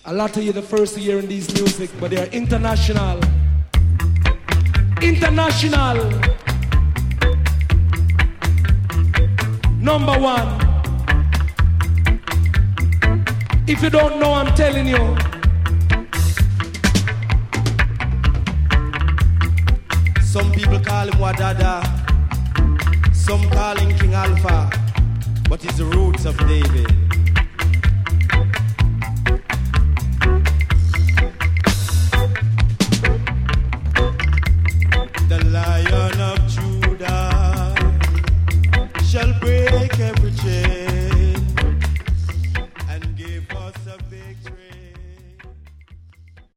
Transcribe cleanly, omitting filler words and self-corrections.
A lot of you the first year in these music, but they are international. International. Number one. If you don't know, I'm telling you. Some people call him Wadada, some call him King Alpha, but he's the roots of David.